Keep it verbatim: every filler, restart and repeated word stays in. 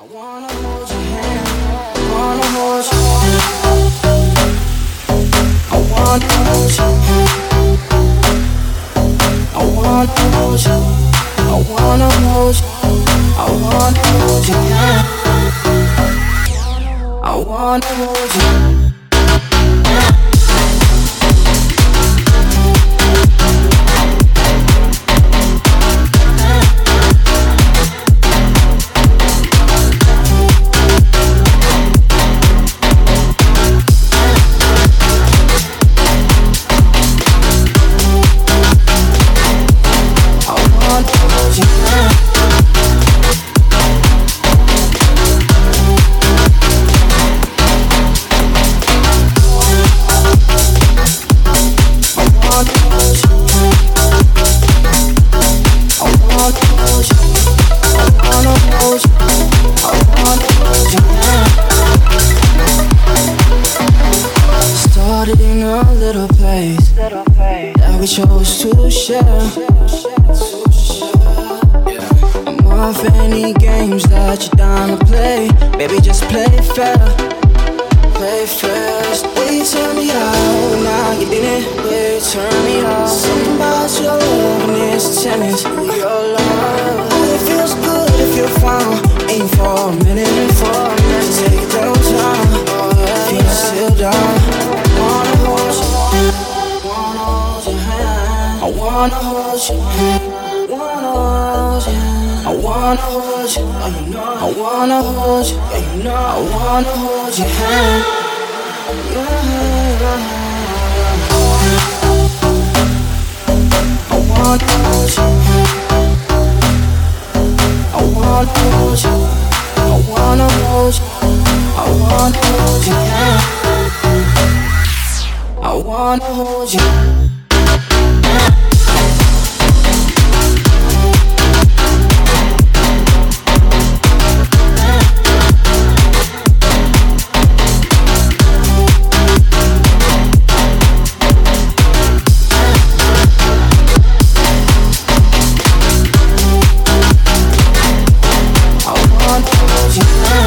wanna hold your hand, I wanna hold you. I wanna hold you. I wanna hold you. I wanna hold you. I wanna hold your hand. I wanna hold you. Started in a little place that we chose to share. I'm off any games that you're down to play. Baby, just play fair. Play first. They turn me out, now you did it. They turn me out. Something about your love and it's tennis. Your love, it feels good if you're found. Ain't for a minute, for a minute. Take it downtown. Feel still down. Wanna hold you, wanna hold your hand. I wanna hold you, wanna hold you. I wanna hold you, oh, you know. I wanna hold you, yeah, you know. I wanna hold your hand. Yeah. I wanna hold you. I wanna hold you. I wanna hold you. I wanna hold your hand. I wanna hold you. I wanna hold you.